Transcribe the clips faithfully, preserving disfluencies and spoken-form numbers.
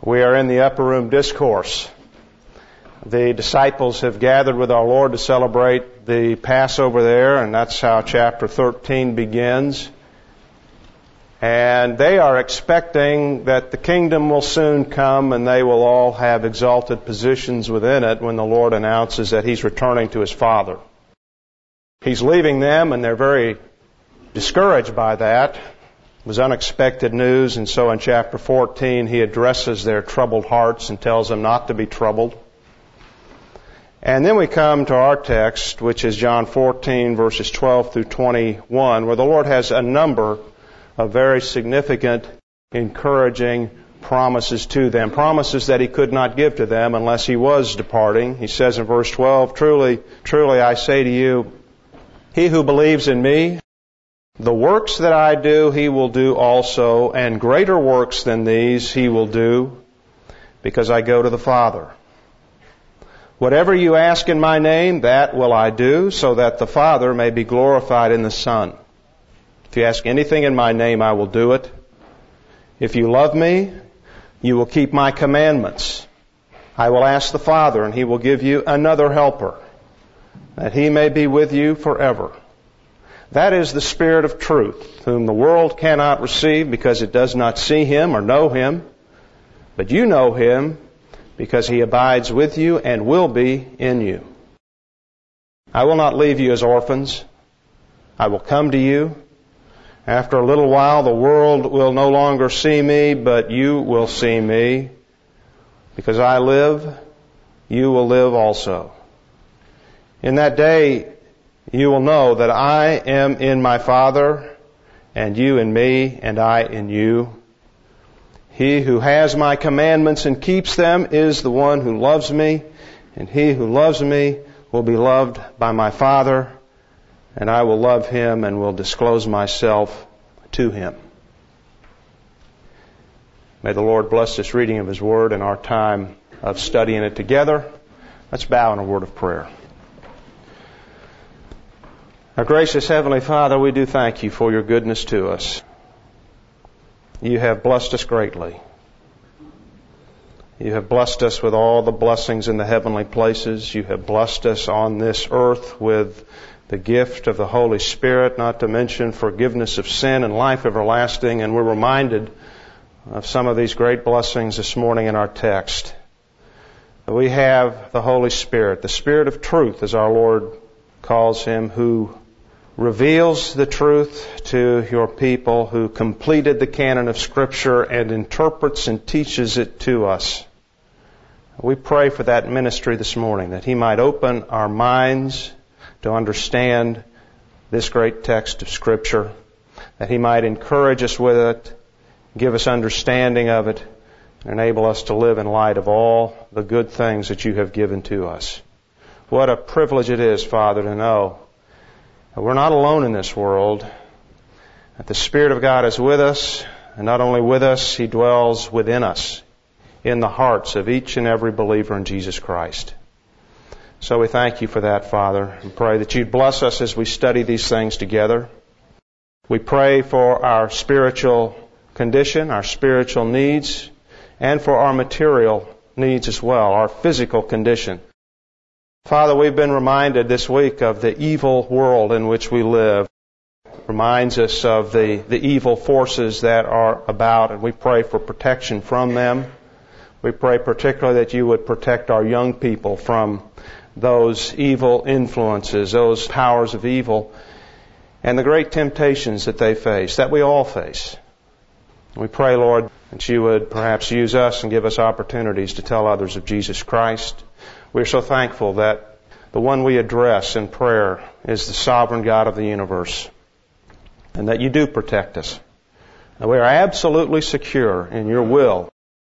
We are in the upper room discourse. The disciples have gathered with our Lord to celebrate the Passover there, and that's how chapter thirteen begins. And they are expecting that the kingdom will soon come and they will all have exalted positions within it when the Lord announces that He's returning to His Father. He's leaving them, and they're very discouraged by that. It was unexpected news, and so in chapter fourteen He addresses their troubled hearts and tells them not to be troubled. And then we come to our text, which is John fourteen, verses twelve through twenty-one, where the Lord has a number of very significant, encouraging promises to them, promises that He could not give to them unless He was departing. He says in verse twelve, Truly, truly I say to you, he who believes in me, the works that I do, he will do also, and greater works than these he will do, because I go to the Father. Whatever you ask in my name, that will I do, so that the Father may be glorified in the Son. If you ask anything in my name, I will do it. If you love me, you will keep my commandments. I will ask the Father, and He will give you another helper, that He may be with you forever. That is the Spirit of truth, whom the world cannot receive because it does not see Him or know Him. But you know Him because He abides with you and will be in you. I will not leave you as orphans. I will come to you. After a little while, the world will no longer see me, but you will see me. Because I live, you will live also. In that day, you will know that I am in my Father, and you in me, and I in you. He who has my commandments and keeps them is the one who loves me, and he who loves me will be loved by my Father, and I will love him and will disclose myself to him. May the Lord bless this reading of His Word and our time of studying it together. Let's bow in a word of prayer. Our gracious Heavenly Father, we do thank You for Your goodness to us. You have blessed us greatly. You have blessed us with all the blessings in the heavenly places. You have blessed us on this earth with the gift of the Holy Spirit, not to mention forgiveness of sin and life everlasting. And we're reminded of some of these great blessings this morning in our text. We have the Holy Spirit, the Spirit of truth, as our Lord calls Him, who reveals the truth to Your people, who completed the canon of Scripture and interprets and teaches it to us. We pray for that ministry this morning, that He might open our minds to understand this great text of Scripture, that He might encourage us with it, give us understanding of it, and enable us to live in light of all the good things that You have given to us. What a privilege it is, Father, to know that we're not alone in this world, that the Spirit of God is with us, and not only with us, He dwells within us, in the hearts of each and every believer in Jesus Christ. So we thank You for that, Father, and pray that You'd bless us as we study these things together. We pray for our spiritual condition, our spiritual needs, and for our material needs as well, our physical condition. Father, we've been reminded this week of the evil world in which we live. It reminds us of the, the evil forces that are about, and we pray for protection from them. We pray particularly that You would protect our young people from those evil influences, those powers of evil, and the great temptations that they face, that we all face. We pray, Lord, that You would perhaps use us and give us opportunities to tell others of Jesus Christ. We're so thankful that the one we address in prayer is the sovereign God of the universe, and that You do protect us. And we are absolutely secure in Your will,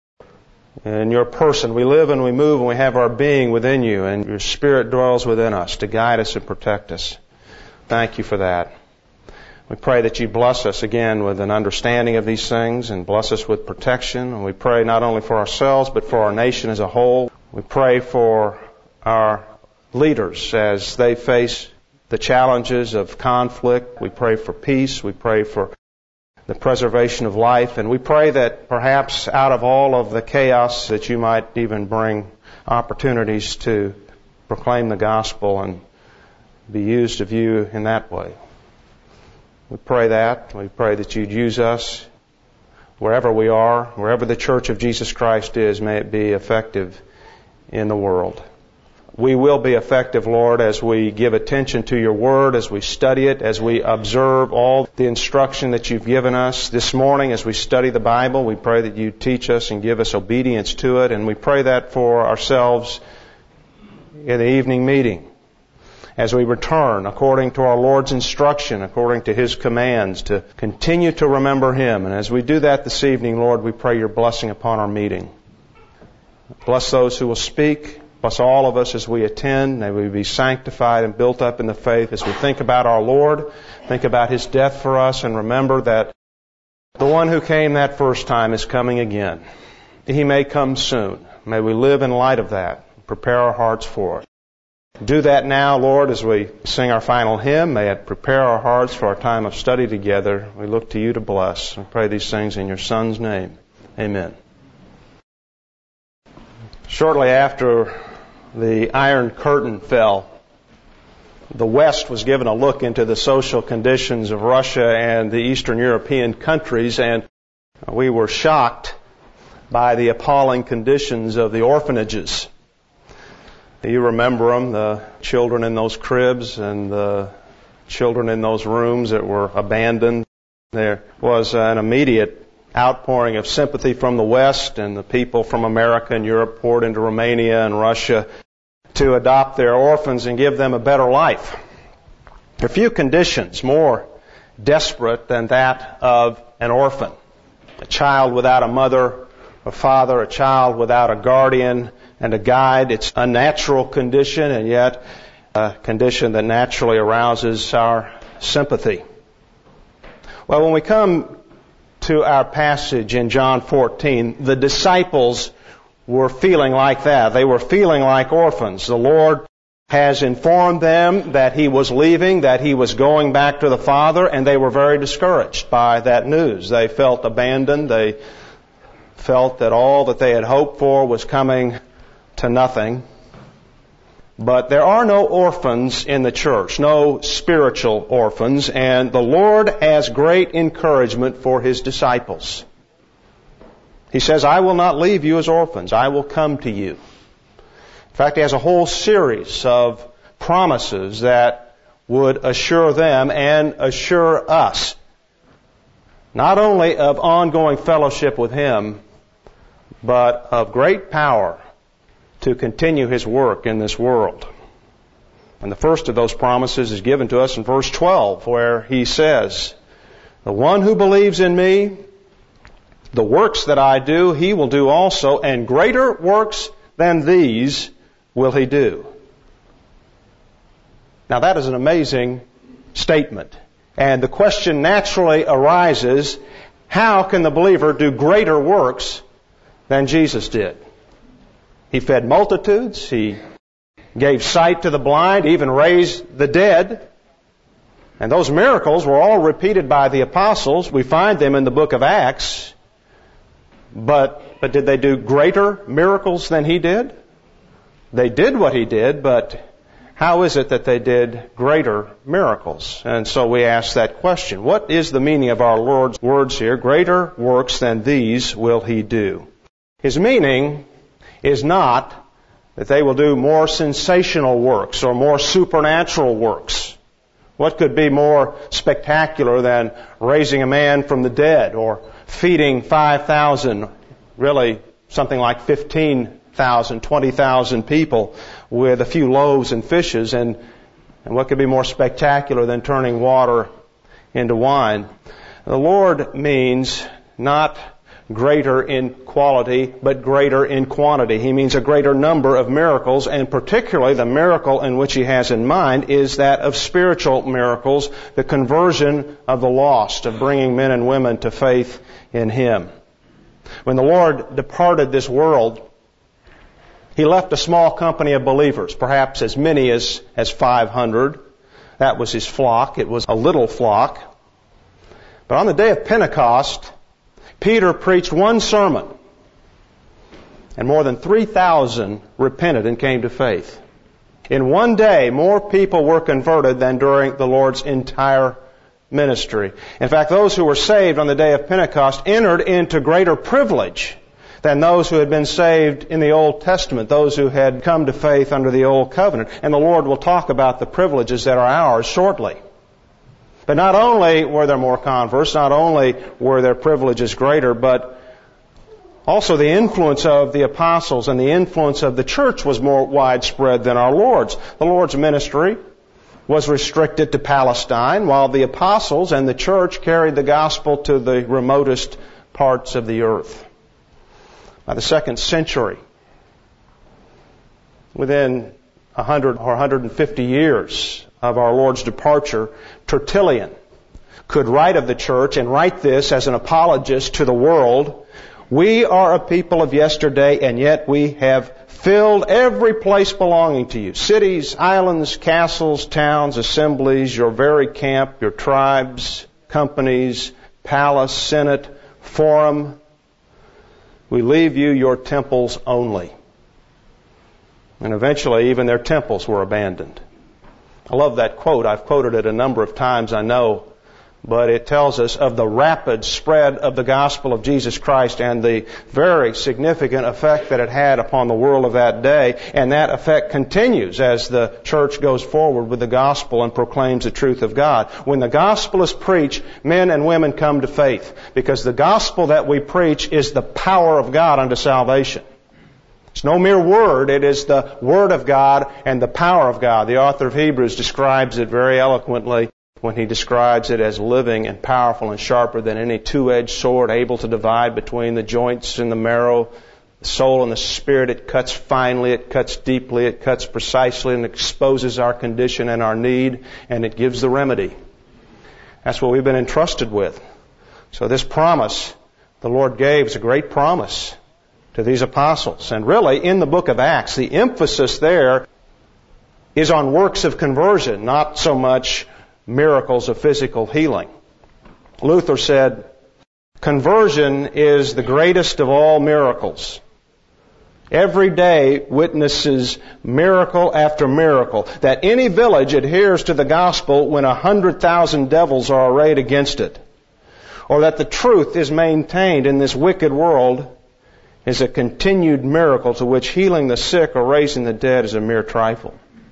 in Your person. We live and we move and we have our being within You, and Your Spirit dwells within us to guide us and protect us. Thank You for that. We pray that You bless us again with an understanding of these things and bless us with protection. And we pray not only for ourselves but for our nation as a whole. We pray for our leaders as they face the challenges of conflict. We pray for peace. We pray for the preservation of life. And we pray that perhaps out of all of the chaos that you might even bring opportunities to proclaim the gospel and be used of you in that way. We pray that. We pray that you'd use us wherever we are, wherever the Church of Jesus Christ is, may it be effective in the world. We will be effective, Lord, as we give attention to your word, as we study it, as we observe all the instruction that you've given us this morning as we study the Bible. We pray that you teach us and give us obedience to it, and we pray that for ourselves in the evening meeting as we return according to our Lord's instruction, according to His commands, to continue to remember Him. And as we do that this evening, Lord, we pray your blessing upon our meeting. Bless those who will speak. Bless all of us as we attend. May we be sanctified and built up in the faith as we think about our Lord, think about His death for us, and remember that the one who came that first time is coming again. He may come soon. May we live in light of that, prepare our hearts for it. Do that now, Lord, as we sing our final hymn. May it prepare our hearts for our time of study together. We look to you to bless. We pray these things in your Son's name. Amen. Shortly after the Iron Curtain fell, the West was given a look into the social conditions of Russia and the Eastern European countries, and we were shocked by the appalling conditions of the orphanages. You remember them, the children in those cribs and the children in those rooms that were abandoned. There was an immediate outpouring of sympathy from the West, and the people from America and Europe poured into Romania and Russia to adopt their orphans and give them a better life. There are few conditions more desperate than that of an orphan. A child without a mother or father, a child without a guardian and a guide. It's a natural condition, and yet a condition that naturally arouses our sympathy. Well, when we come to our passage in John fourteen, the disciples were feeling like that. They were feeling like orphans. The Lord has informed them that He was leaving, that He was going back to the Father, and they were very discouraged by that news. They felt abandoned. They felt that all that they had hoped for was coming to nothing. But there are no orphans in the church, no spiritual orphans, and the Lord has great encouragement for His disciples. He says, I will not leave you as orphans. I will come to you. In fact, He has a whole series of promises that would assure them and assure us not only of ongoing fellowship with Him, but of great power to continue His work in this world. And the first of those promises is given to us in verse twelve, where He says, the one who believes in me, the works that I do, he will do also, and greater works than these will he do. Now that is an amazing statement. And the question naturally arises, how can the believer do greater works than Jesus did? He fed multitudes, He gave sight to the blind, even raised the dead. And those miracles were all repeated by the apostles. We find them in the book of Acts. But, but did they do greater miracles than He did? They did what He did, but how is it that they did greater miracles? And so we ask that question. What is the meaning of our Lord's words here? Greater works than these will He do. His meaning is not that they will do more sensational works or more supernatural works. What could be more spectacular than raising a man from the dead or feeding five thousand, really something like fifteen thousand, twenty thousand people with a few loaves and fishes? And, and what could be more spectacular than turning water into wine? The Lord means not greater in quality, but greater in quantity. He means a greater number of miracles, and particularly the miracle in which He has in mind is that of spiritual miracles, the conversion of the lost, of bringing men and women to faith in Him. When the Lord departed this world, He left a small company of believers, perhaps as many as, as five hundred. That was His flock. It was a little flock. But on the day of Pentecost, Peter preached one sermon, and more than three thousand repented and came to faith. In one day, more people were converted than during the Lord's entire ministry. In fact, those who were saved on the day of Pentecost entered into greater privilege than those who had been saved in the Old Testament, those who had come to faith under the Old Covenant. And the Lord will talk about the privileges that are ours shortly. But not only were there more converts, not only were their privileges greater, but also the influence of the apostles and the influence of the church was more widespread than our Lord's. The Lord's ministry was restricted to Palestine, while the apostles and the church carried the gospel to the remotest parts of the earth. By the second century, within a hundred or one hundred fifty years of our Lord's departure, Tertullian could write of the church and write this as an apologist to the world: "We are a people of yesterday, and yet we have filled every place belonging to you. Cities, islands, castles, towns, assemblies, your very camp, your tribes, companies, palace, senate, forum. We leave you your temples only." And eventually even their temples were abandoned. I love that quote. I've quoted it a number of times, I know. But it tells us of the rapid spread of the gospel of Jesus Christ and the very significant effect that it had upon the world of that day. And that effect continues as the church goes forward with the gospel and proclaims the truth of God. When the gospel is preached, men and women come to faith, because the gospel that we preach is the power of God unto salvation. It's no mere word. It is the word of God and the power of God. The author of Hebrews describes it very eloquently when he describes it as living and powerful and sharper than any two-edged sword, able to divide between the joints and the marrow, the soul and the spirit. It cuts finely, it cuts deeply, it cuts precisely, and exposes our condition and our need, and it gives the remedy. That's what we've been entrusted with. So this promise the Lord gave is a great promise to these apostles. And really, in the book of Acts, the emphasis there is on works of conversion, not so much miracles of physical healing. Luther said, "Conversion is the greatest of all miracles. Every day witnesses miracle after miracle, that any village adheres to the gospel when a hundred thousand devils are arrayed against it, or that the truth is maintained in this wicked world, is a continued miracle to which healing the sick or raising the dead is a mere trifle."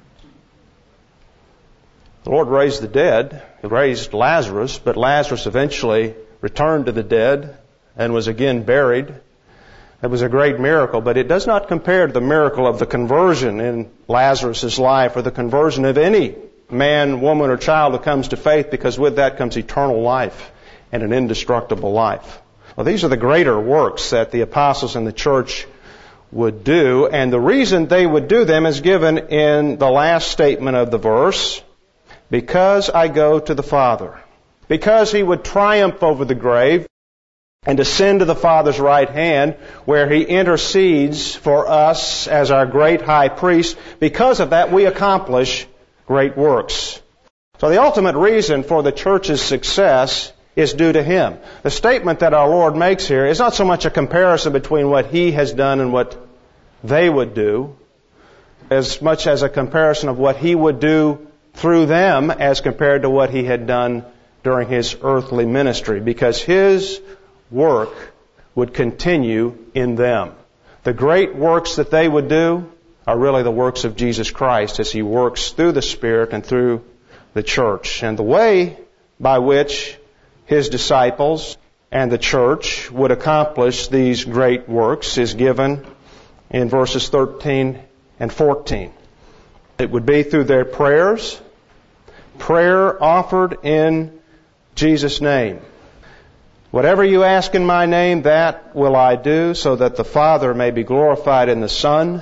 The Lord raised the dead. He raised Lazarus, but Lazarus eventually returned to the dead and was again buried. It was a great miracle, but it does not compare to the miracle of the conversion in Lazarus' life, or the conversion of any man, woman, or child who comes to faith, because with that comes eternal life and an indestructible life. Well, these are the greater works that the apostles and the church would do, and the reason they would do them is given in the last statement of the verse: "Because I go to the Father." Because he would triumph over the grave and ascend to the Father's right hand, where he intercedes for us as our great high priest. Because of that, we accomplish great works. So the ultimate reason for the church's success is due to him. The statement that our Lord makes here is not so much a comparison between what he has done and what they would do, as much as a comparison of what he would do through them as compared to what he had done during his earthly ministry, because his work would continue in them. The great works that they would do are really the works of Jesus Christ as he works through the Spirit and through the church. And the way by which his disciples and the church would accomplish these great works is given in verses thirteen and fourteen. It would be through their prayers, prayer offered in Jesus' name. "Whatever you ask in my name, that will I do, so that the Father may be glorified in the Son.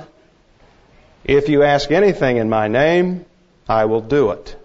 If you ask anything in my name, I will do it."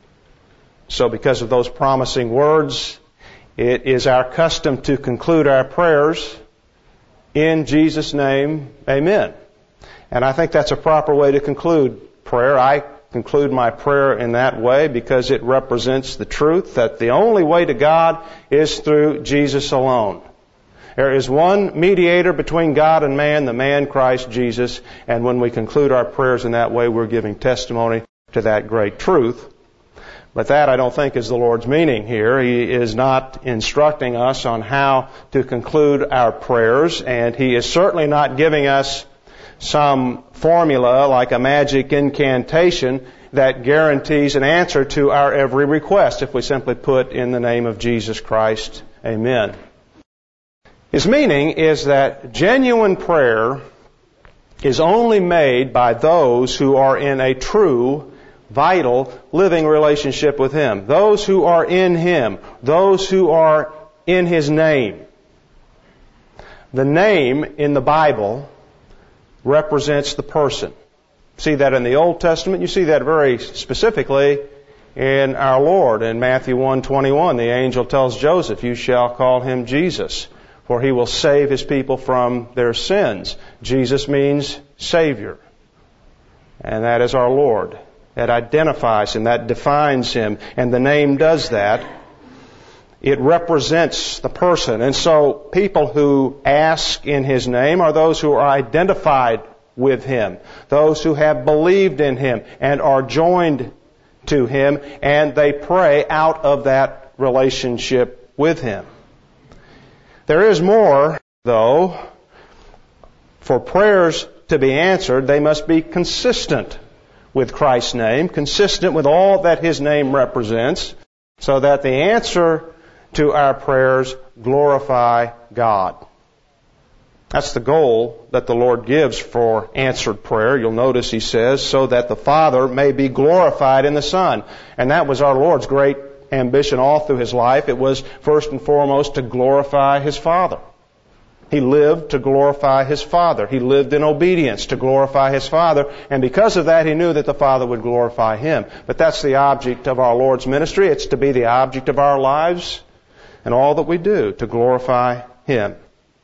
So because of those promising words, it is our custom to conclude our prayers in Jesus' name, amen. And I think that's a proper way to conclude prayer. I conclude my prayer in that way because it represents the truth that the only way to God is through Jesus alone. There is one mediator between God and man, the man Christ Jesus, and when we conclude our prayers in that way, we're giving testimony to that great truth. But that, I don't think, is the Lord's meaning here. He is not instructing us on how to conclude our prayers, and He is certainly not giving us some formula like a magic incantation that guarantees an answer to our every request if we simply put in the name of Jesus Christ, Amen. His meaning is that genuine prayer is only made by those who are in a true, vital, living relationship with Him. Those who are in Him. Those who are in His name. The name in the Bible represents the person. See that in the Old Testament. You see that very specifically in our Lord. In Matthew one twenty-one, the angel tells Joseph, "You shall call Him Jesus, for He will save His people from their sins." Jesus means Savior. And that is our Lord. That identifies Him, that defines Him, and the name does that. It represents the person. And so people who ask in His name are those who are identified with Him, those who have believed in Him and are joined to Him, and they pray out of that relationship with Him. There is more, though. For prayers to be answered, they must be consistent with Christ's name, consistent with all that His name represents, so that the answer to our prayers glorify God. That's the goal that the Lord gives for answered prayer. You'll notice He says, so that the Father may be glorified in the Son. And that was our Lord's great ambition all through His life. It was first and foremost to glorify His Father. He lived to glorify His Father. He lived in obedience to glorify His Father. And because of that, He knew that the Father would glorify Him. But that's the object of our Lord's ministry. It's to be the object of our lives and all that we do, to glorify Him.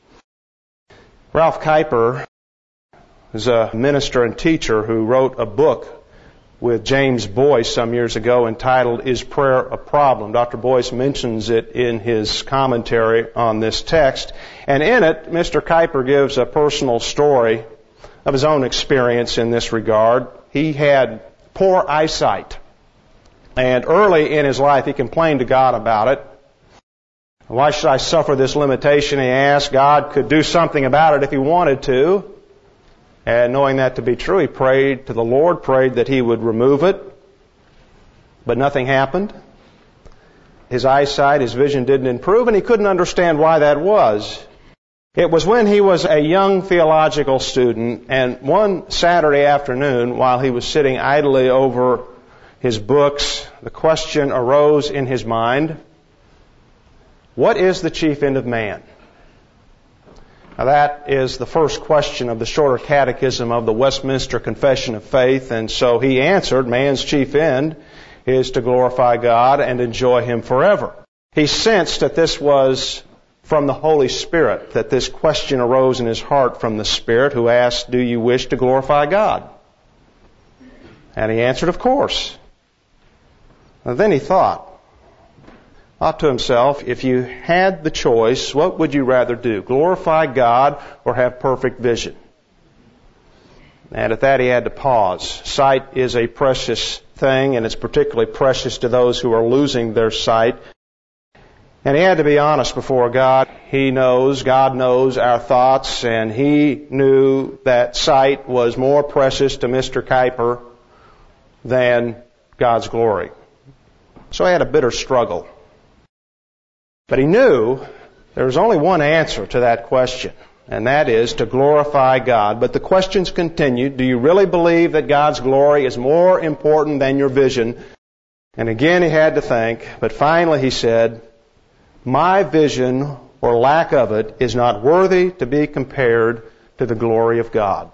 Ralph Kuyper is a minister and teacher who wrote a book with James Boyce some years ago entitled, Is Prayer a Problem? Doctor Boyce mentions it in his commentary on this text. And in it, Mister Kuyper gives a personal story of his own experience in this regard. He had poor eyesight. And early in his life, he complained to God about it. Why should I suffer this limitation? He asked. God could do something about it if He wanted to. And knowing that to be true, he prayed to the Lord, prayed that He would remove it. But nothing happened. His eyesight, his vision didn't improve, and he couldn't understand why that was. It was when he was a young theological student, and one Saturday afternoon, while he was sitting idly over his books, the question arose in his mind, what is the chief end of man? Now that is the first question of the shorter catechism of the Westminster Confession of Faith, and so he answered, man's chief end is to glorify God and enjoy Him forever. He sensed that this was from the Holy Spirit, that this question arose in his heart from the Spirit, who asked, do you wish to glorify God? And he answered, of course. Now then he thought, thought to himself, if you had the choice, what would you rather do? Glorify God or have perfect vision? And at that he had to pause. Sight is a precious thing, and it's particularly precious to those who are losing their sight. And he had to be honest before God. He knows, God knows our thoughts, and he knew that sight was more precious to Mister Kuyper than God's glory. So he had a bitter struggle. But he knew there was only one answer to that question, and that is to glorify God. But the questions continued. Do you really believe that God's glory is more important than your vision? And again he had to think, but finally he said, my vision or lack of it is not worthy to be compared to the glory of God.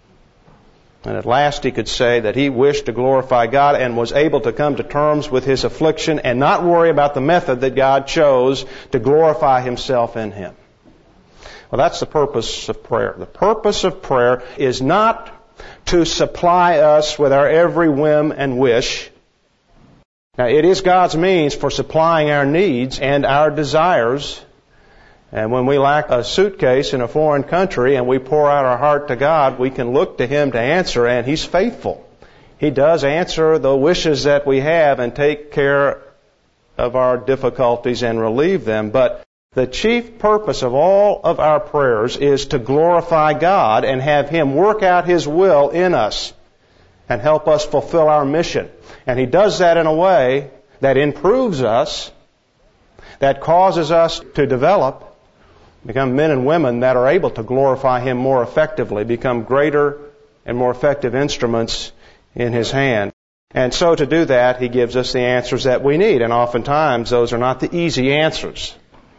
And at last he could say that he wished to glorify God and was able to come to terms with his affliction and not worry about the method that God chose to glorify Himself in him. Well, that's the purpose of prayer. The purpose of prayer is not to supply us with our every whim and wish. Now, it is God's means for supplying our needs and our desires. And when we lack a suitcase in a foreign country and we pour out our heart to God, we can look to Him to answer, and He's faithful. He does answer the wishes that we have and take care of our difficulties and relieve them. But the chief purpose of all of our prayers is to glorify God and have Him work out His will in us and help us fulfill our mission. And He does that in a way that improves us, that causes us to develop, become men and women that are able to glorify Him more effectively, become greater and more effective instruments in His hand. And so to do that, He gives us the answers that we need. And oftentimes, those are not the easy answers.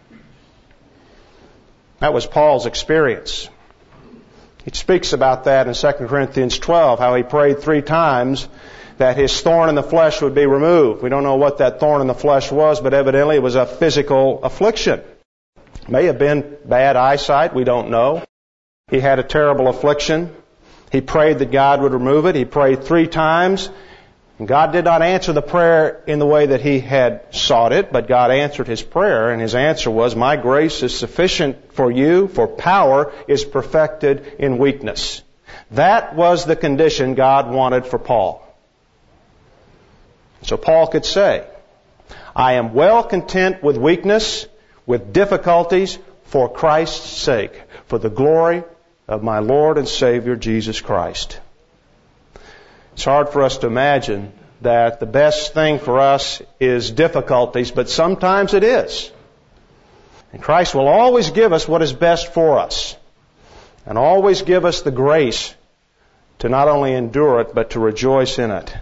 That was Paul's experience. He speaks about that in Second Corinthians twelve, how he prayed three times that his thorn in the flesh would be removed. We don't know what that thorn in the flesh was, but evidently it was a physical affliction. It may have been bad eyesight, we don't know. He had a terrible affliction. He prayed that God would remove it. He prayed three times. And God did not answer the prayer in the way that he had sought it, but God answered his prayer, and his answer was, "My grace is sufficient for you, for power is perfected in weakness." That was the condition God wanted for Paul. So Paul could say, "I am well content with weakness, with difficulties, for Christ's sake, for the glory of my Lord and Savior Jesus Christ." It's hard for us to imagine that the best thing for us is difficulties, but sometimes it is. And Christ will always give us what is best for us, and always give us the grace to not only endure it, but to rejoice in it,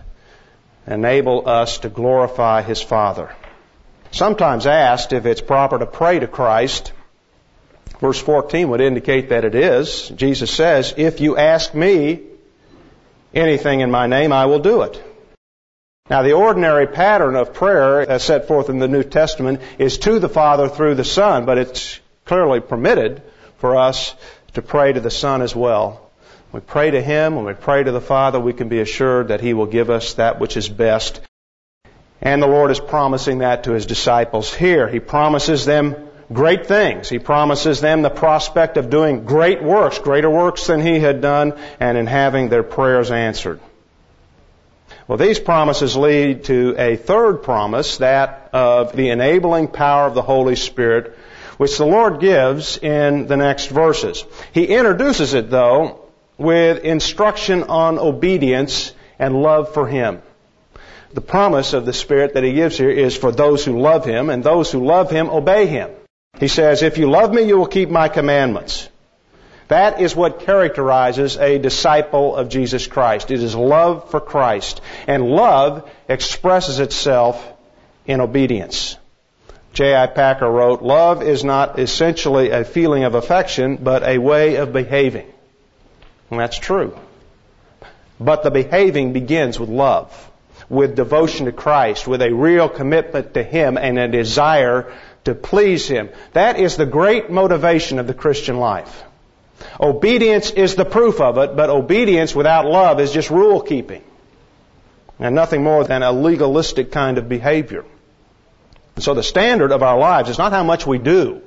enable us to glorify His Father. Sometimes asked if it's proper to pray to Christ, verse fourteen would indicate that it is. Jesus says, "If you ask me anything in my name, I will do it." Now, the ordinary pattern of prayer, as set forth in the New Testament, is to the Father through the Son, but it's clearly permitted for us to pray to the Son as well. When we pray to Him, when we pray to the Father, we can be assured that He will give us that which is best. And the Lord is promising that to His disciples here. He promises them great things. He promises them the prospect of doing great works, greater works than He had done, and in having their prayers answered. Well, these promises lead to a third promise, that of the enabling power of the Holy Spirit, which the Lord gives in the next verses. He introduces it, though, with instruction on obedience and love for Him. The promise of the Spirit that He gives here is for those who love Him, and those who love Him obey Him. He says, "If you love me, you will keep my commandments." That is what characterizes a disciple of Jesus Christ. It is love for Christ. And love expresses itself in obedience. J I Packer wrote, "Love is not essentially a feeling of affection, but a way of behaving." And that's true. But the behaving begins with love, with devotion to Christ, with a real commitment to Him and a desire to please Him. That is the great motivation of the Christian life. Obedience is the proof of it, but obedience without love is just rule keeping, and nothing more than a legalistic kind of behavior. So the standard of our lives is not how much we do,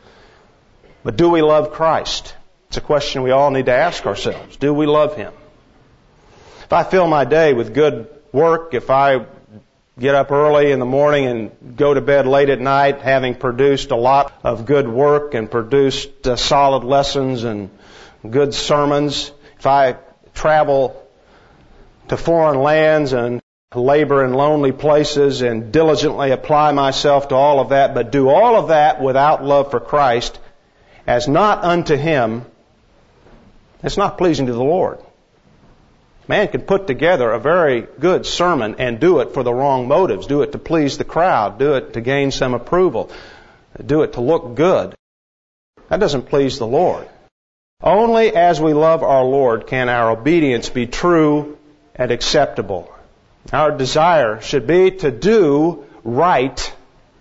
but do we love Christ? It's a question we all need to ask ourselves. Do we love Him? If I fill my day with good work, if I get up early in the morning and go to bed late at night, having produced a lot of good work and produced uh, solid lessons and good sermons, if I travel to foreign lands and labor in lonely places and diligently apply myself to all of that, but do all of that without love for Christ, as not unto Him, it's not pleasing to the Lord. Man can put together a very good sermon and do it for the wrong motives. Do it to please the crowd. Do it to gain some approval. Do it to look good. That doesn't please the Lord. Only as we love our Lord can our obedience be true and acceptable. Our desire should be to do right,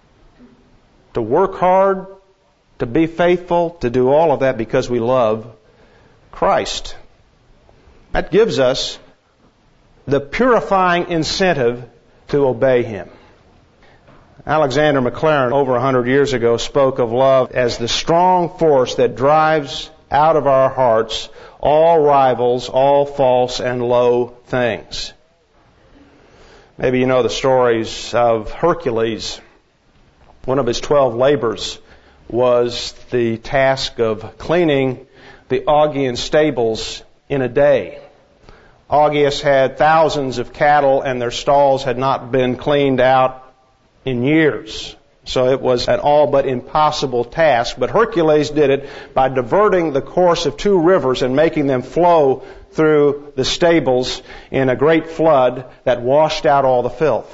to work hard, to be faithful, to do all of that because we love Christ. That gives us the purifying incentive to obey Him. Alexander Maclaren, over a hundred years ago, spoke of love as the strong force that drives out of our hearts all rivals, all false and low things. Maybe you know the stories of Hercules. One of his twelve labors was the task of cleaning the Augean stables in a day. Augeas had thousands of cattle, and their stalls had not been cleaned out in years. So it was an all but impossible task. But Hercules did it by diverting the course of two rivers and making them flow through the stables in a great flood that washed out all the filth.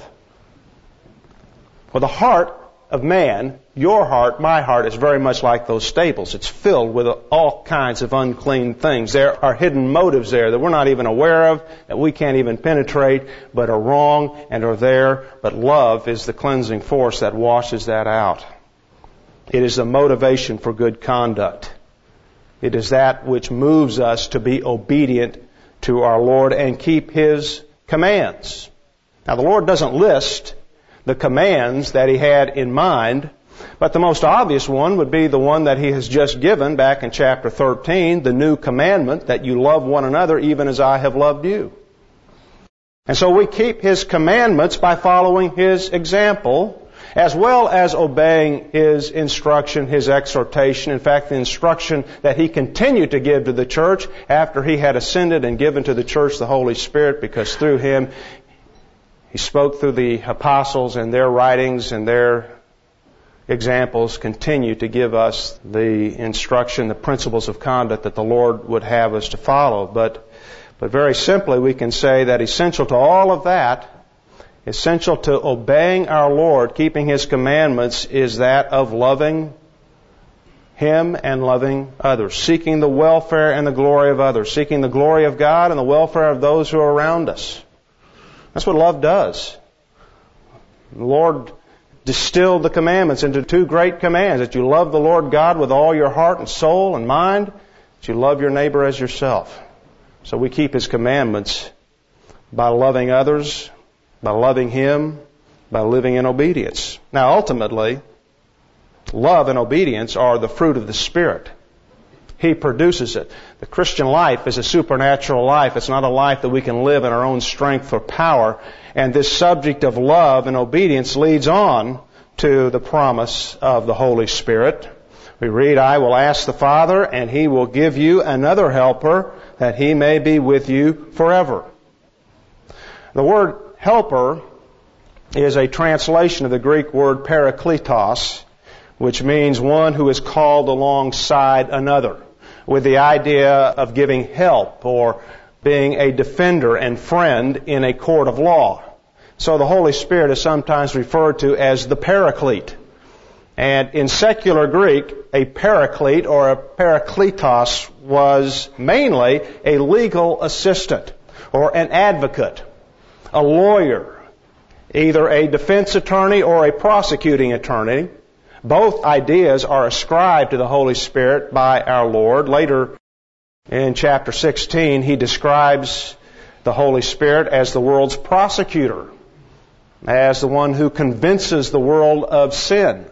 Well, the heart of man, your heart, my heart, is very much like those stables. It's filled with all kinds of unclean things. There are hidden motives there that we're not even aware of, that we can't even penetrate, but are wrong and are there. But love is the cleansing force that washes that out. It is the motivation for good conduct. It is that which moves us to be obedient to our Lord and keep His commands. Now, the Lord doesn't list the commands that He had in mind, but the most obvious one would be the one that He has just given back in chapter thirteen, the new commandment that you love one another even as I have loved you. And so we keep His commandments by following His example, as well as obeying His instruction, His exhortation. In fact, the instruction that He continued to give to the church after He had ascended and given to the church the Holy Spirit, because through Him He spoke through the apostles, and their writings and their examples continue to give us the instruction, the principles of conduct that the Lord would have us to follow. But, but very simply, we can say that essential to all of that, essential to obeying our Lord, keeping His commandments, is that of loving Him and loving others, seeking the welfare and the glory of others, seeking the glory of God and the welfare of those who are around us. That's what love does. The Lord distilled the commandments into two great commands: that you love the Lord God with all your heart and soul and mind, that you love your neighbor as yourself. So we keep His commandments by loving others, by loving Him, by living in obedience. Now, ultimately, love and obedience are the fruit of the Spirit. He produces it. The Christian life is a supernatural life. It's not a life that we can live in our own strength or power. And this subject of love and obedience leads on to the promise of the Holy Spirit. We read, I will ask the Father, and He will give you another helper, that He may be with you forever. The word helper is a translation of the Greek word parakletos, which means one who is called alongside another, with the idea of giving help or being a defender and friend in a court of law. So the Holy Spirit is sometimes referred to as the Paraclete. And in secular Greek, a paraclete or a parakletos was mainly a legal assistant or an advocate, a lawyer, either a defense attorney or a prosecuting attorney. Both ideas are ascribed to the Holy Spirit by our Lord. Later in chapter sixteen, He describes the Holy Spirit as the world's prosecutor, as the one who convinces the world of sin.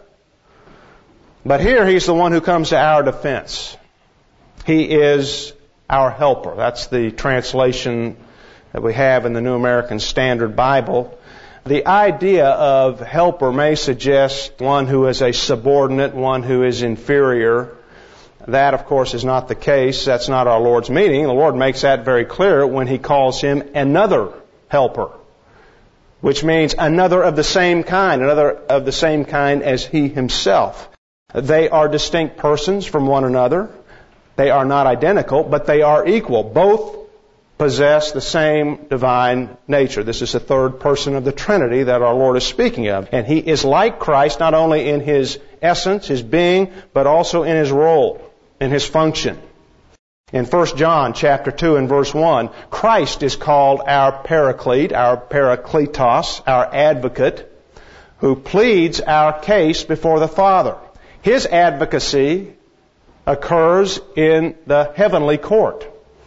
But here He's the one who comes to our defense. He is our helper. That's the translation that we have in the New American Standard Bible. The idea of helper may suggest one who is a subordinate, one who is inferior. That, of course, is not the case. That's not our Lord's meaning. The Lord makes that very clear when He calls Him another helper, which means another of the same kind, another of the same kind as He Himself. They are distinct persons from one another. They are not identical, but they are equal. Both possess the same divine nature. This is the third person of the Trinity that our Lord is speaking of. And He is like Christ not only in His essence, His being, but also in His role, in His function. In First John chapter two and verse one, Christ is called our Paraclete, our Parakletos, our advocate, who pleads our case before the Father. His advocacy occurs in the heavenly court.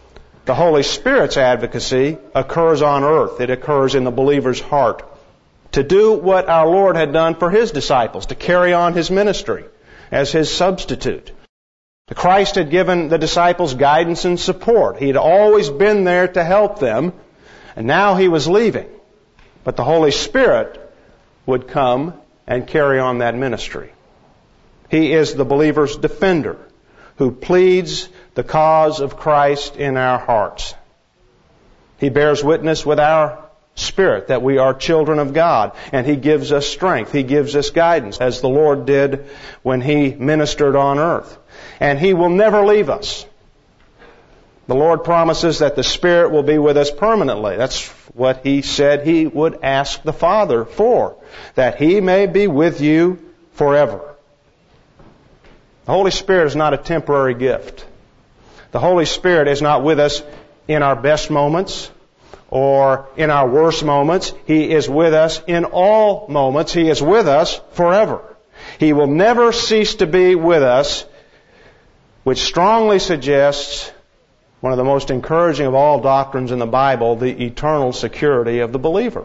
The Holy Spirit's advocacy occurs on earth. It occurs in the believer's heart. To do what our Lord had done for His disciples, to carry on His ministry as His substitute. Christ had given the disciples guidance and support. He had always been there to help them, and now He was leaving. But the Holy Spirit would come and carry on that ministry. He is the believer's defender who pleads the cause of Christ in our hearts. He bears witness with our spirit that we are children of God, and He gives us strength. He gives us guidance, as the Lord did when He ministered on earth. And He will never leave us. The Lord promises that the Spirit will be with us permanently. That's what He said He would ask the Father for, that He may be with you forever. The Holy Spirit is not a temporary gift. The Holy Spirit is not with us in our best moments or in our worst moments. He is with us in all moments. He is with us forever. He will never cease to be with us, which strongly suggests one of the most encouraging of all doctrines in the Bible, the eternal security of the believer.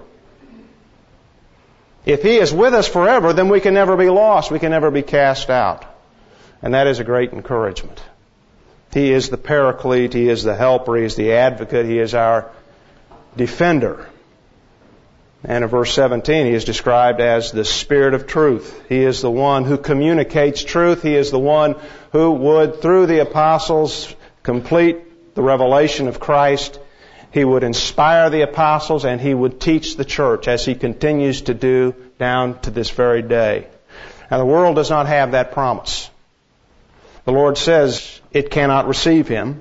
If He is with us forever, then we can never be lost. We can never be cast out. And that is a great encouragement. He is the Paraclete. He is the Helper. He is the Advocate. He is our Defender. And in verse seventeen, He is described as the Spirit of truth. He is the one who communicates truth. He is the one who would, through the apostles, complete the revelation of Christ. He would inspire the apostles, and He would teach the church, as He continues to do down to this very day. Now, the world does not have that promise. The Lord says it cannot receive Him.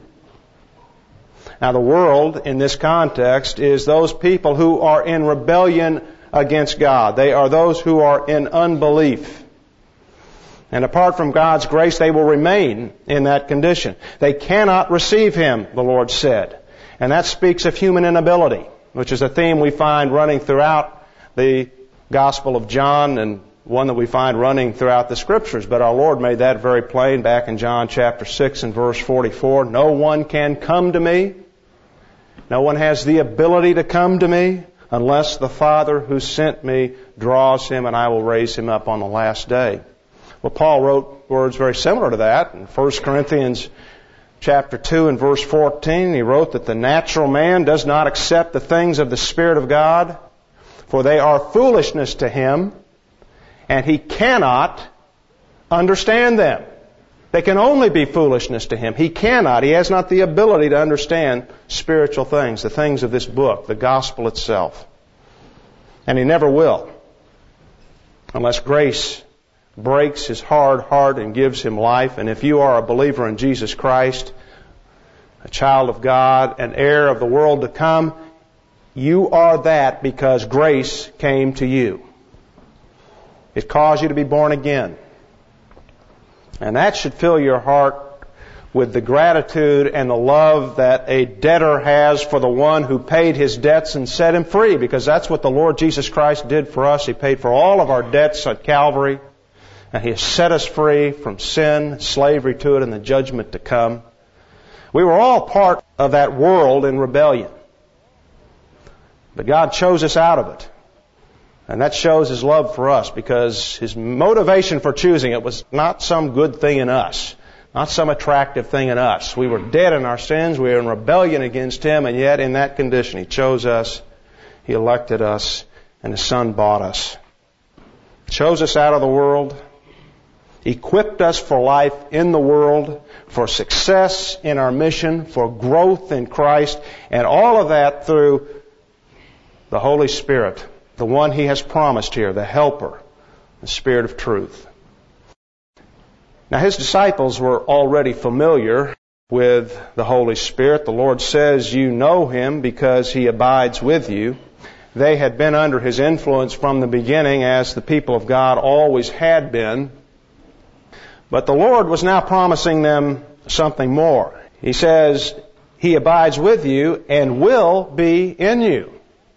Now, the world, in this context, is those people who are in rebellion against God. They are those who are in unbelief. And apart from God's grace, they will remain in that condition. They cannot receive Him, the Lord said. And that speaks of human inability, which is a theme we find running throughout the Gospel of John, and one that we find running throughout the Scriptures. But our Lord made that very plain back in John chapter six and verse forty-four. No one can come to me. No one has the ability to come to me unless the Father who sent me draws him, and I will raise him up on the last day. Well, Paul wrote words very similar to that in First Corinthians chapter two and verse fourteen. He wrote that the natural man does not accept the things of the Spirit of God, for they are foolishness to him, and he cannot understand them. They can only be foolishness to him. He cannot. He has not the ability to understand spiritual things, the things of this book, the gospel itself. And he never will, unless grace breaks his hard heart and gives him life. And if you are a believer in Jesus Christ, a child of God, an heir of the world to come, you are that because grace came to you. It caused you to be born again. And that should fill your heart with the gratitude and the love that a debtor has for the one who paid his debts and set him free, because that's what the Lord Jesus Christ did for us. He paid for all of our debts at Calvary, and He has set us free from sin, slavery to it, and the judgment to come. We were all part of that world in rebellion, but God chose us out of it. And that shows His love for us, because His motivation for choosing it was not some good thing in us, not some attractive thing in us. We were dead in our sins. We were in rebellion against Him, and yet in that condition He chose us, He elected us, and His Son bought us. Chose us out of the world, equipped us for life in the world, for success in our mission, for growth in Christ, and all of that through the Holy Spirit, the one He has promised here, the Helper, the Spirit of truth. Now, His disciples were already familiar with the Holy Spirit. The Lord says you know Him because He abides with you. They had been under His influence from the beginning, as the people of God always had been. But the Lord was now promising them something more. He says He abides with you and will be in you.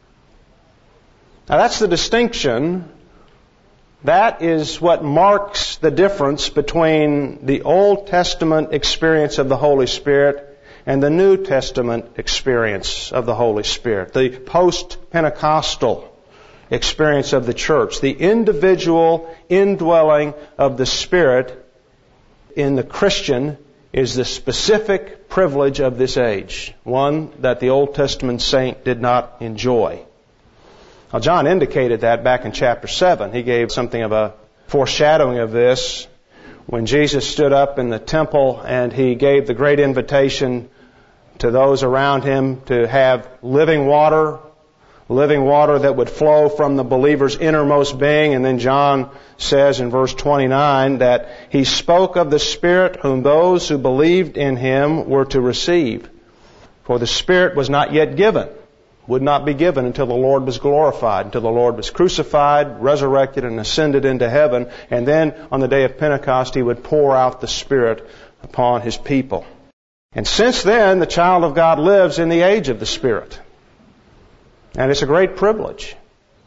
Now, that's the distinction. That is what marks the difference between the Old Testament experience of the Holy Spirit and the New Testament experience of the Holy Spirit, the post-Pentecostal experience of the church, the individual indwelling of the Spirit in the Christian is the specific privilege of this age, one that the Old Testament saint did not enjoy. Now, John indicated that back in chapter seven. He gave something of a foreshadowing of this when Jesus stood up in the temple and He gave the great invitation to those around Him to have living water, living water that would flow from the believer's innermost being. And then John says in verse twenty-nine that He spoke of the Spirit whom those who believed in Him were to receive. For the Spirit was not yet given, would not be given until the Lord was glorified, until the Lord was crucified, resurrected, and ascended into heaven. And then on the day of Pentecost, He would pour out the Spirit upon His people. And since then, the child of God lives in the age of the Spirit. And it's a great privilege.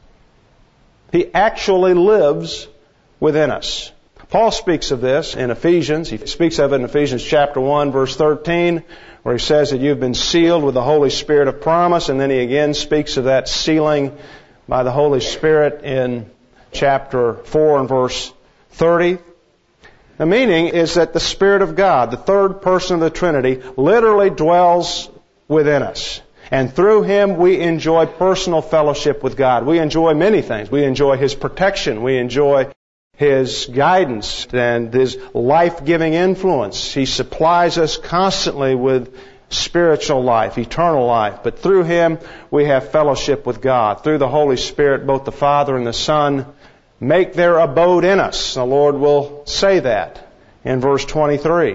He actually lives within us. Paul speaks of this in Ephesians. He speaks of it in Ephesians chapter one, verse thirteen, where he says that you've been sealed with the Holy Spirit of promise. And then he again speaks of that sealing by the Holy Spirit in chapter four and verse thirty. The meaning is that the Spirit of God, the third person of the Trinity, literally dwells within us. And through Him we enjoy personal fellowship with God. We enjoy many things. We enjoy His protection. We enjoy His guidance and His life-giving influence. He supplies us constantly with spiritual life, eternal life. But through Him we have fellowship with God. Through the Holy Spirit, both the Father and the Son make their abode in us. The Lord will say that in verse twenty-three.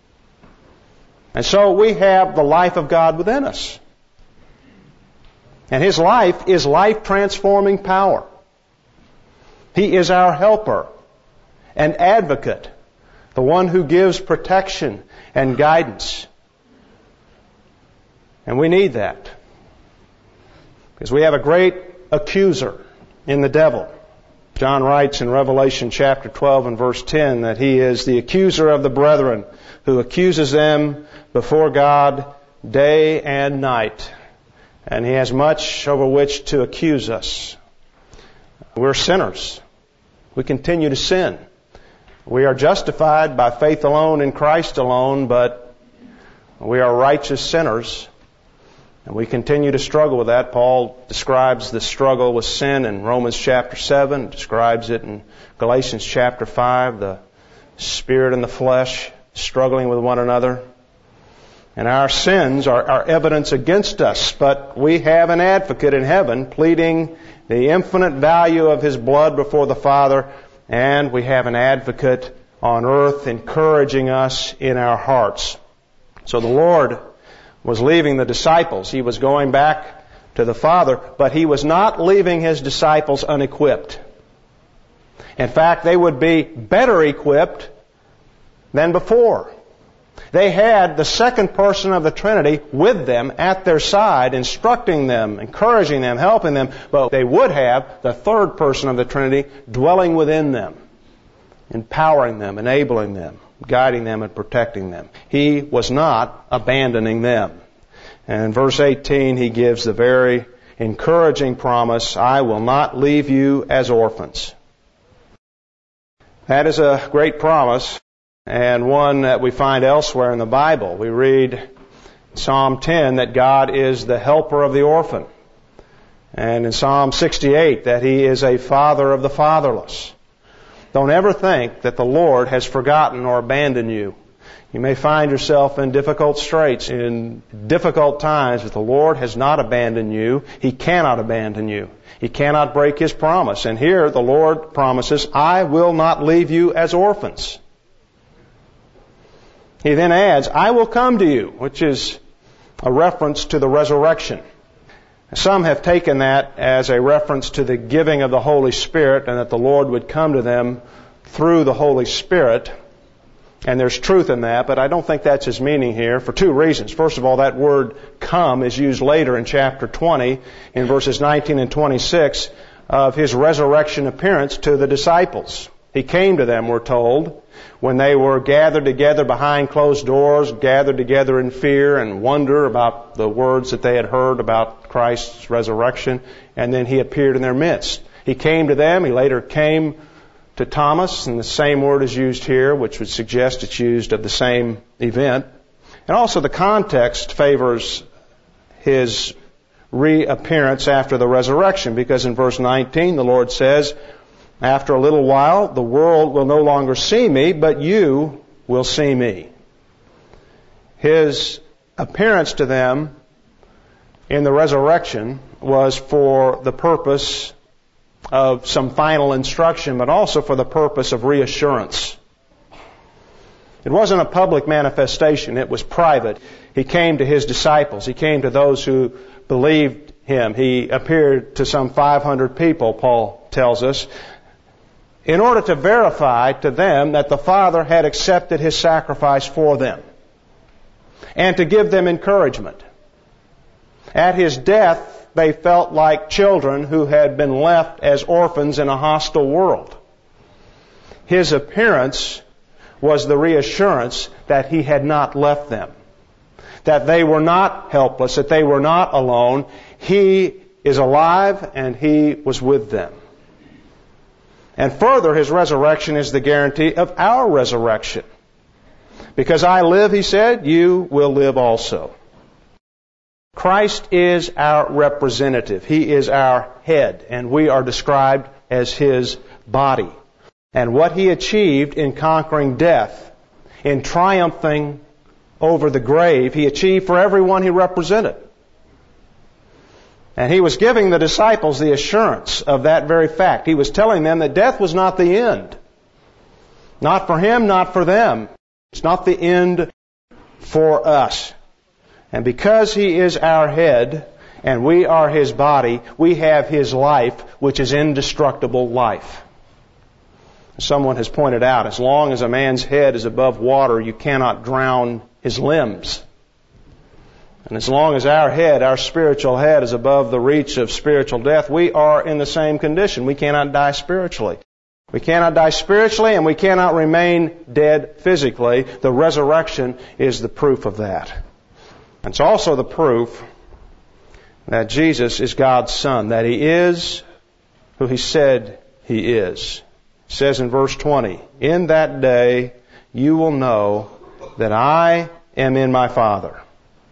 And so we have the life of God within us. And His life is life-transforming power. He is our helper, an advocate, the one who gives protection and guidance. And we need that. Because we have a great accuser in the devil. John writes in Revelation chapter twelve and verse ten that he is the accuser of the brethren who accuses them before God day and night. And he has much over which to accuse us. We're sinners. We continue to sin. We are justified by faith alone in Christ alone, but we are righteous sinners. And we continue to struggle with that. Paul describes the struggle with sin in Romans chapter seven, describes it in Galatians chapter five, the spirit and the flesh struggling with one another. And our sins are, are evidence against us, but we have an advocate in heaven pleading the infinite value of His blood before the Father, and we have an advocate on earth encouraging us in our hearts. So the Lord was leaving the disciples. He was going back to the Father, but He was not leaving His disciples unequipped. In fact, they would be better equipped than before. They had the second person of the Trinity with them at their side, instructing them, encouraging them, helping them, but they would have the third person of the Trinity dwelling within them, empowering them, enabling them, guiding them, and protecting them. He was not abandoning them. And in verse eighteen, He gives the very encouraging promise, I will not leave you as orphans. That is a great promise, and one that we find elsewhere in the Bible. We read Psalm ten that God is the helper of the orphan. And in Psalm sixty-eight that He is a father of the fatherless. Don't ever think that the Lord has forgotten or abandoned you. You may find yourself in difficult straits, in difficult times, but the Lord has not abandoned you. He cannot abandon you. He cannot break His promise. And here the Lord promises, I will not leave you as orphans. He then adds, I will come to you, which is a reference to the resurrection. Some have taken that as a reference to the giving of the Holy Spirit and that the Lord would come to them through the Holy Spirit. And there's truth in that, but I don't think that's His meaning here for two reasons. First of all, that word come is used later in chapter twenty in verses nineteen and twenty-six of His resurrection appearance to the disciples. He came to them, we're told, when they were gathered together behind closed doors, gathered together in fear and wonder about the words that they had heard about Christ's resurrection, and then He appeared in their midst. He came to them. He later came to Thomas, and the same word is used here, which would suggest it's used of the same event. And also the context favors His reappearance after the resurrection, because in verse nineteen the Lord says, after a little while the world will no longer see me, but you will see me. His appearance to them in the resurrection was for the purpose of some final instruction, but also for the purpose of reassurance. It wasn't a public manifestation, it was private. He came to His disciples. He came to those who believed Him. He appeared to some five hundred people, Paul tells us, in order to verify to them that the Father had accepted His sacrifice for them, and to give them encouragement. At His death, they felt like children who had been left as orphans in a hostile world. His appearance was the reassurance that He had not left them, that they were not helpless, that they were not alone. He is alive and He was with them. And further, His resurrection is the guarantee of our resurrection. Because I live, He said, you will live also. Christ is our representative. He is our head, and we are described as His body. And what He achieved in conquering death, in triumphing over the grave, He achieved for everyone He represented. And He was giving the disciples the assurance of that very fact. He was telling them that death was not the end. Not for Him, not for them. It's not the end for us. And because He is our head and we are His body, we have His life, which is indestructible life. Someone has pointed out, as long as a man's head is above water, you cannot drown his limbs. And as long as our head, our spiritual head, is above the reach of spiritual death, we are in the same condition. We cannot die spiritually. We cannot die spiritually, and we cannot remain dead physically. The resurrection is the proof of that. It's also the proof that Jesus is God's Son, that He is who He said He is. It says in verse twenty, in that day you will know that I am in my Father.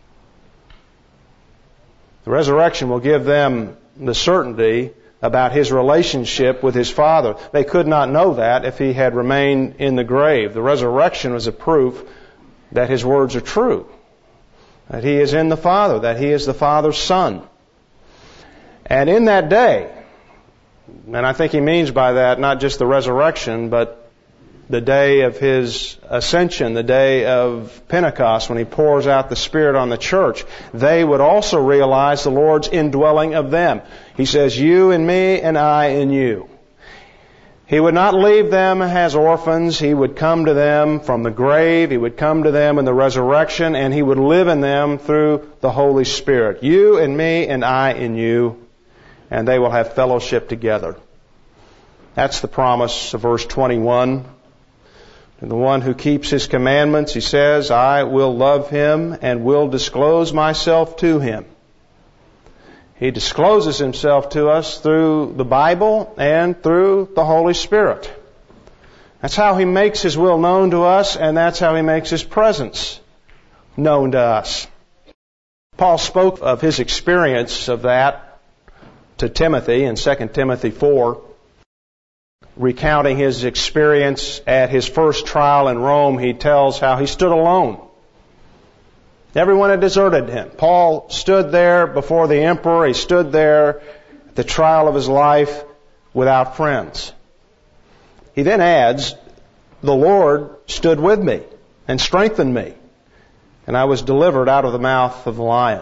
The resurrection will give them the certainty about His relationship with His Father. They could not know that if He had remained in the grave. The resurrection was a proof that His words are true, that He is in the Father, that He is the Father's Son. And in that day, and I think He means by that not just the resurrection, but the day of His ascension, the day of Pentecost, when He pours out the Spirit on the church, they would also realize the Lord's indwelling of them. He says, you in me and I in you. He would not leave them as orphans. He would come to them from the grave. He would come to them in the resurrection, and He would live in them through the Holy Spirit. You in me and I in you, and they will have fellowship together. That's the promise of verse twenty-one. And the one who keeps His commandments, He says, I will love him and will disclose myself to him. He discloses Himself to us through the Bible and through the Holy Spirit. That's how He makes His will known to us, and that's how He makes His presence known to us. Paul spoke of his experience of that to Timothy in Second Timothy four. Recounting his experience at his first trial in Rome, he tells how he stood alone. Everyone had deserted him. Paul stood there before the emperor. He stood there at the trial of his life without friends. He then adds, the Lord stood with me and strengthened me, and I was delivered out of the mouth of the lion.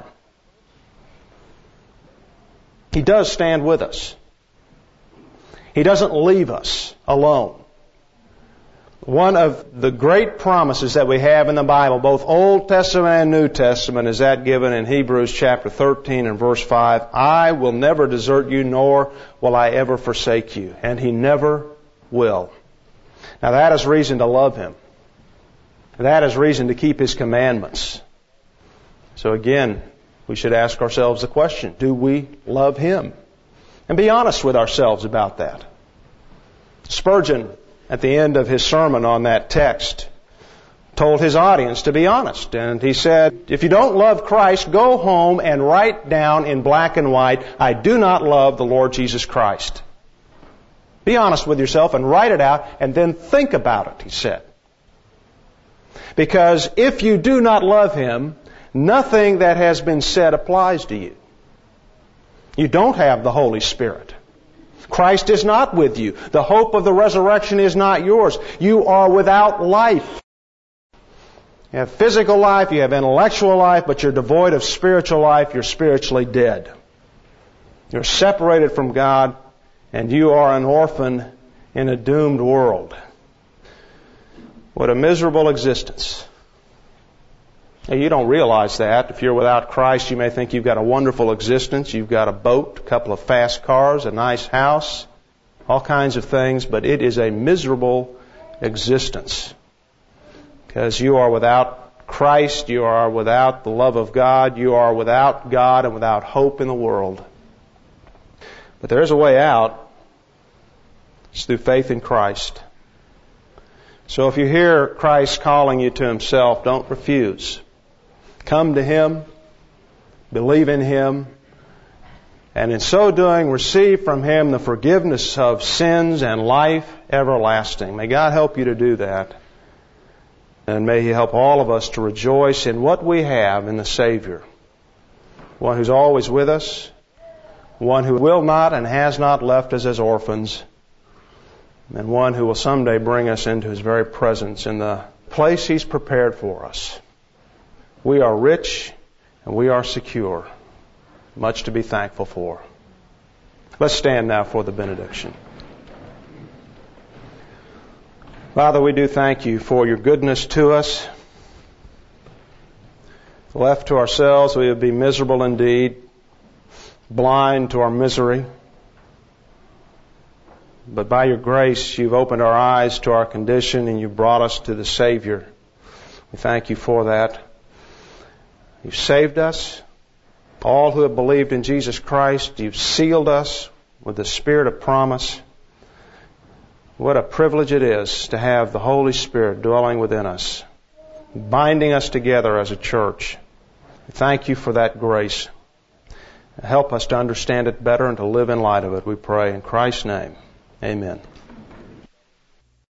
He does stand with us. He doesn't leave us alone. One of the great promises that we have in the Bible, both Old Testament and New Testament, is that given in Hebrews chapter thirteen and verse five. I will never desert you, nor will I ever forsake you. And He never will. Now that is reason to love Him. That is reason to keep His commandments. So again, we should ask ourselves the question, do we love Him? And be honest with ourselves about that. Spurgeon, at the end of his sermon on that text, told his audience to be honest. And he said, if you don't love Christ, go home and write down in black and white, I do not love the Lord Jesus Christ. Be honest with yourself and write it out and then think about it, he said. Because if you do not love Him, nothing that has been said applies to you. You don't have the Holy Spirit. Christ is not with you. The hope of the resurrection is not yours. You are without life. You have physical life, you have intellectual life, but you're devoid of spiritual life. You're spiritually dead. You're separated from God, and you are an orphan in a doomed world. What a miserable existence. Now, you don't realize that. If you're without Christ, you may think you've got a wonderful existence. You've got a boat, a couple of fast cars, a nice house, all kinds of things, but it is a miserable existence. Because you are without Christ, you are without the love of God, you are without God and without hope in the world. But there is a way out. It's through faith in Christ. So if you hear Christ calling you to Himself, don't refuse. Come to Him, believe in Him, and in so doing, receive from Him the forgiveness of sins and life everlasting. May God help you to do that. And may He help all of us to rejoice in what we have in the Savior. One who's always with us, one who will not and has not left us as orphans, and one who will someday bring us into His very presence in the place He's prepared for us. We are rich and we are secure. Much to be thankful for. Let's stand now for the benediction. Father, we do thank You for Your goodness to us. Left to ourselves, we would be miserable indeed, blind to our misery. But by Your grace, You've opened our eyes to our condition and You've brought us to the Savior. We thank You for that. You've saved us. All who have believed in Jesus Christ, You've sealed us with the Spirit of promise. What a privilege it is to have the Holy Spirit dwelling within us, binding us together as a church. Thank You for that grace. Help us to understand it better and to live in light of it, we pray in Christ's name. Amen.